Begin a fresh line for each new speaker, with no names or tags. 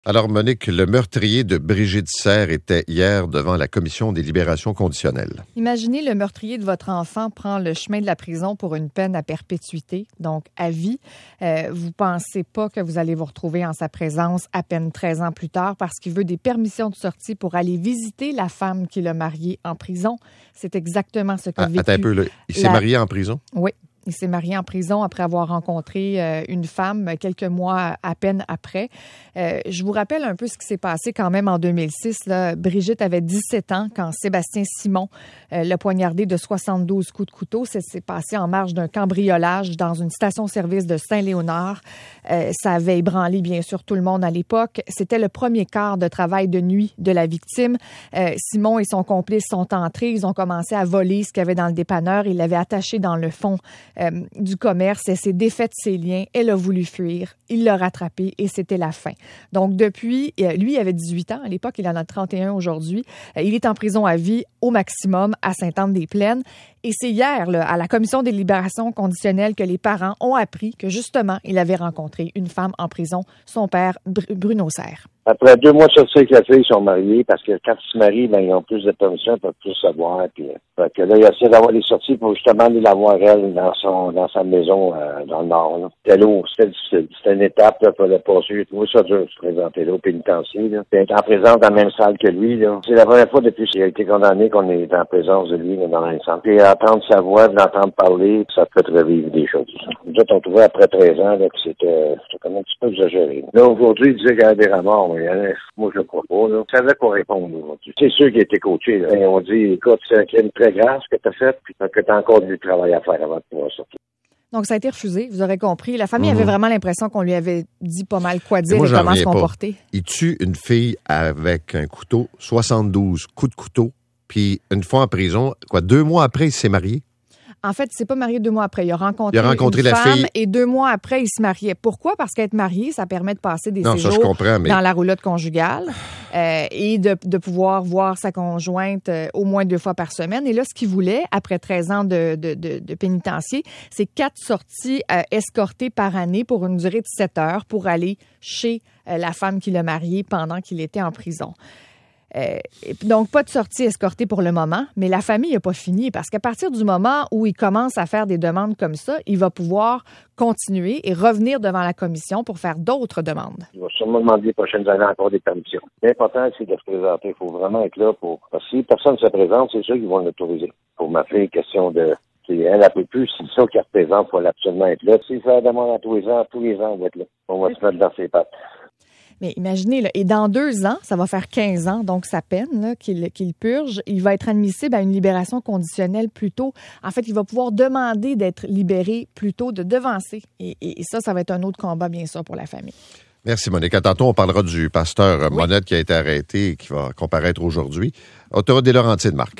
Alors, Monique, le meurtrier de Brigitte Serre était hier devant la Commission des libérations conditionnelles.
Imaginez, le meurtrier de votre enfant prend le chemin de la prison pour une peine à perpétuité, donc à vie. Vous pensez pas que vous allez vous retrouver en sa présence à peine 13 ans plus tard parce qu'il veut des permissions de sortie pour aller visiter la femme qu'il a mariée en prison. C'est exactement ce qu'a vécu.
Attends un peu, là. Il s'est marié en prison?
Oui. Il s'est marié en prison après avoir rencontré une femme quelques mois à peine après. Je vous rappelle un peu ce qui s'est passé quand même en 2006. Là. Brigitte avait 17 ans quand Sébastien Simon l'a poignardé de 72 coups de couteau. Ça s'est passé en marge d'un cambriolage dans une station-service de Saint-Léonard. Ça avait ébranlé, bien sûr, tout le monde à l'époque. C'était le premier quart de travail de nuit de la victime. Simon et son complice sont entrés. Ils ont commencé à voler ce qu'il y avait dans le dépanneur. Ils l'avaient attaché dans le fond du commerce. Elle s'est défaite de ses liens. Elle a voulu fuir. Il l'a rattrapé et c'était la fin. Donc, depuis, lui, il avait 18 ans. À l'époque, il en a 31 aujourd'hui. Il est en prison à vie au maximum à Sainte-Anne-des-Plaines. Et c'est hier, là, à la Commission des libérations conditionnelles, que les parents ont appris que, justement, il avait rencontré une femme en prison, son père, Bruno Serre.
Après 2 mois de sortie avec la fille, ils sont mariés parce que quand ils se marient, ben, ils ont plus de permissions, ils peuvent plus savoir. Puis, fait que là, il essaie d'avoir des sorties pour justement aller la voir, elle, dans sa maison dans le Nord. Là. C'était lourd, c'était difficile. C'était une étape, là, pour le passer. J'ai trouvé ça dur de se présenter là au pénitencier. Là. Puis être en présence dans la même salle que lui. Là. C'est la première fois depuis qu'il a été condamné qu'on est en présence de lui là, dans la même salle. Puis entendre sa voix, l'entendre parler, ça peut revivre des choses. Nous autres, on trouvait après 13 ans là, que c'était comme un petit peu exagéré. Là, aujourd'hui, il disait qu'il y avait des remords. Moi, je ne crois pas. Là. Il savait quoi répondre aujourd'hui. C'est sûr qu'il a été coaché. Là. Et on dit, écoute, c'est un crime très grave ce que tu as fait, puis que tu as encore du travail à faire avant de pouvoir sortir.
Donc, ça a été refusé, vous aurez compris. La famille avait vraiment l'impression qu'on lui avait dit pas mal quoi dire et comment se comporter.
Il tue une fille avec un couteau, 72 coups de couteau, puis une fois en prison, 2 mois après, il s'est marié?
En fait, il s'est pas marié 2 mois après. Il a rencontré une
la
femme
fille.
Et 2 mois après, il se mariait. Pourquoi? Parce qu'être marié, ça permet de passer des séjours
mais...
dans la roulotte conjugale et de pouvoir voir sa conjointe au moins 2 fois par semaine. Et là, ce qu'il voulait, après 13 ans de pénitencier, c'est 4 sorties escortées par année pour une durée de 7 heures pour aller chez la femme qu'il a mariée pendant qu'il était en prison. Donc, pas de sortie escortée pour le moment, mais la famille n'a pas fini parce qu'à partir du moment où il commence à faire des demandes comme ça, il va pouvoir continuer et revenir devant la commission pour faire d'autres demandes.
Il va sûrement demander les prochaines années encore des permissions. L'important, c'est de se présenter. Il faut vraiment être là pour... Parce que si personne ne se présente, c'est sûr qu'ils vont l'autoriser. Pour ma fille, question de... Elle ne peut plus, c'est ça qui représente, il faut absolument être là. Si ça demande à tous les ans, on va être là. On va se mettre dans ses pattes.
Mais imaginez, là, et dans 2 ans, ça va faire 15 ans, donc sa peine là, qu'il purge, il va être admissible à une libération conditionnelle plus tôt. En fait, il va pouvoir demander d'être libéré plus tôt, de devancer. Et ça va être un autre combat, bien sûr, pour la famille.
Merci, Monique. Tantôt, on parlera du pasteur Monette qui a été arrêté et qui va comparaître aujourd'hui. Autoroute des Laurentides, Marc.